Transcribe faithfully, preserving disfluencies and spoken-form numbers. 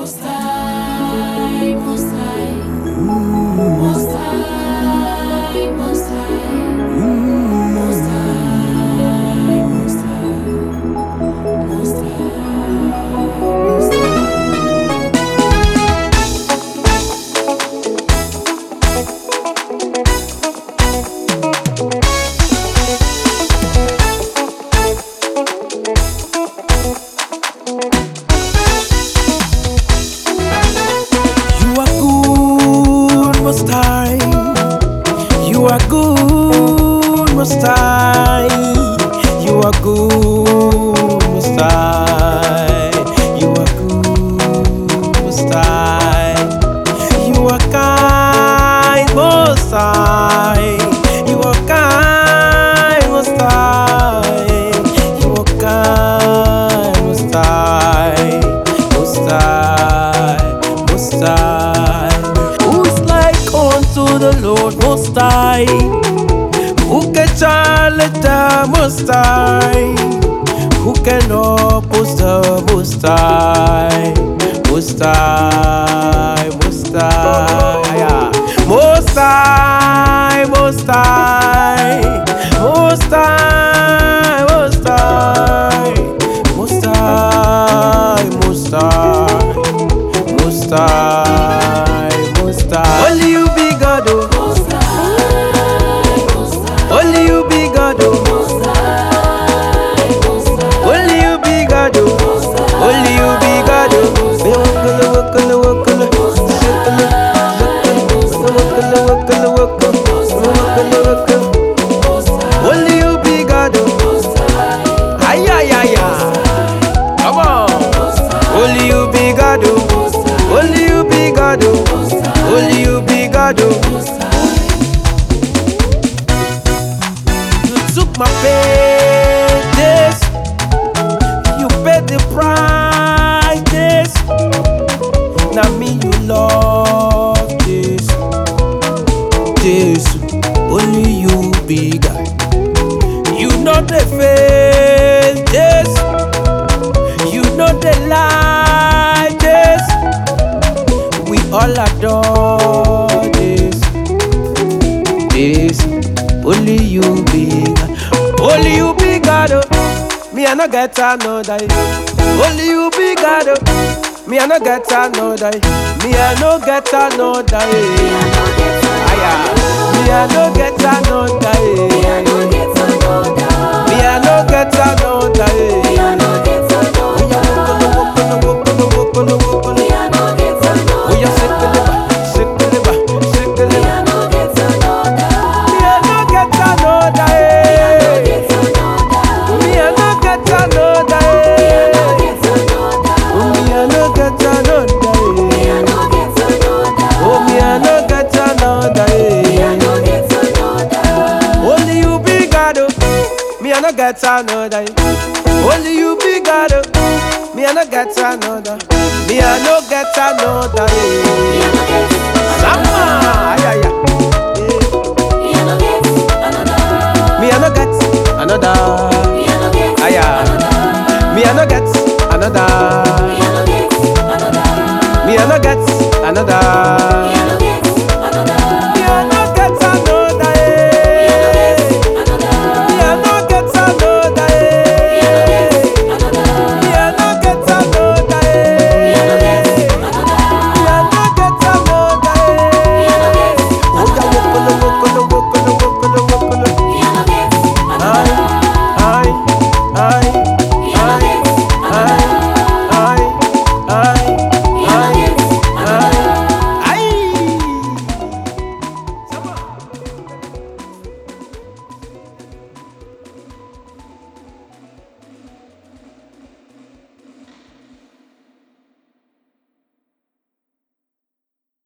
Most High, Most High, Most High, Most High, Most High, Most High, Most High, Most High. Most High, you are good, Most High, you are good, Most High, you are good, Most High, you are kind, Most High, you are kind, Most High, you are kind, Most High, Most High, Most High. Unto the Lord Most High, who can challenge the Most High, who can oppose the Most High, Most High, Most High, Most High, Most High, Most High, Most High, Most High, Most High, Most High, Most High. Only you be God, oh. Most High, Most High. Only you be God, oh. Most High, Most High. Only you be God, oh. Most High. Only you be God, oh. Wakala, wakala, wakala, Most wakala, wakala, wakala, wakala, wakala. Only you be God, oh. Ay, ay, ay, ay. Come on. Only you be God, oh. Only you be God, oh. Only you be God, oh. You took my pain, this. You paid the price, this. Now me you love this, this. Only you be God. You know the fail, this. You know the lie, this. We all adore this, this. Only you be God. Only you be God, oh. Me I no get another. Only you be God, oh. Me I no get another. Me I no get another. Aya. Me I no get another. Me I no get another. Me I no get another. Me I no get another. Me I no get another. We are sick of it, sick of it, sick of it. Me I no get another. Me I no get another. Me I no get another. Oh, me I no get another. Me I no get another. Oh, me I no get another. Me I no get another. Only you be God, oh. Me I no get another. Only you be God, oh. Me I no get another. Me I no get another. Me I no get Sama, ay ay ay. Me I no get another. Me I no get another. Me I no get Ay ay. another. Me I no get another. Me I no get another. Me I no get another.